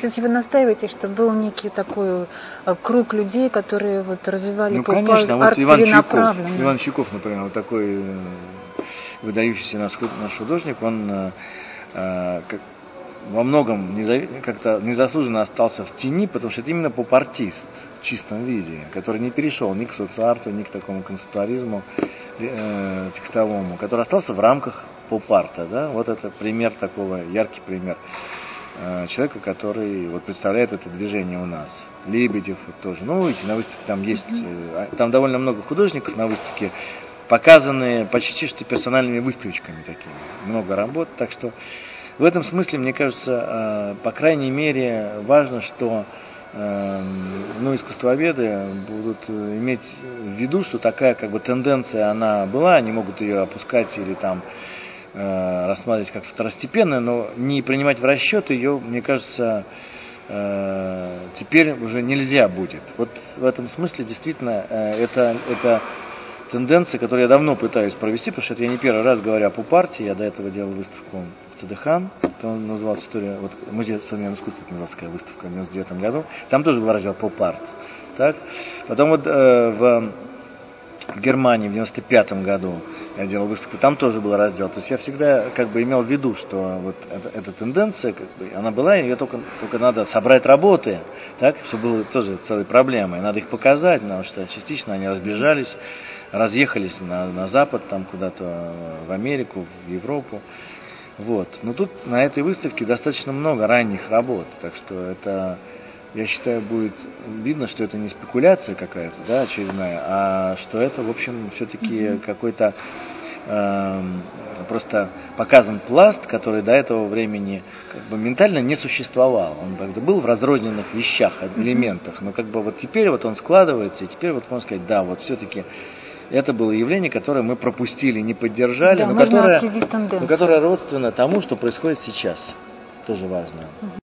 есть вы настаиваете, что был некий такой круг людей, которые вот развивали конечно, арт целенаправленно. Иван Чайков, например, вот такой выдающийся наш художник, он во многом как-то незаслуженно остался в тени, потому что это именно поп-артист в чистом виде, который не перешел ни к соцарту, ни к такому концептуализму текстовому, который остался в рамках поп-арта. Да? Вот это пример такого, яркий пример человека, который вот представляет это движение у нас. Лебедев вот тоже. Ну, видите, на выставке там есть, там довольно много художников на выставке, показанные почти что персональными выставочками такими. Много работ, так что в этом смысле, мне кажется, по крайней мере, важно, что искусствоведы будут иметь в виду, что такая как бы тенденция она была, они могут ее опускать или там рассматривать как второстепенную, но не принимать в расчет ее, мне кажется, теперь уже нельзя будет. Вот в этом смысле действительно это тенденция, которую я давно пытаюсь провести, потому что это я не первый раз говорю о поп-арте, я до этого делал выставку в ЦДХ, это он назывался «История», вот музей современного искусства, это называлась такая выставка в 99 году, там тоже был раздел поп-арт, так? Потом вот в Германии в 95 году я делал выставку, там тоже был раздел, то есть я всегда как бы имел в виду, что вот эта тенденция, как бы, она была, ее только надо собрать работы, так, что было тоже целой проблемой, надо их показать, потому что частично они разбежались, разъехались на Запад, там куда-то в Америку, в Европу. Вот. Но тут на этой выставке достаточно много ранних работ, так что это, я считаю, будет видно, что это не спекуляция какая-то, да, очередная, а что это, в общем, все-таки какой-то просто показан пласт, который до этого времени как бы ментально не существовал. Он как бы был в разрозненных вещах, элементах, но как бы вот теперь вот он складывается, и теперь вот можно сказать, да, вот все-таки это было явление, которое мы пропустили, не поддержали, да, но которое родственно тому, что происходит сейчас. Тоже важно.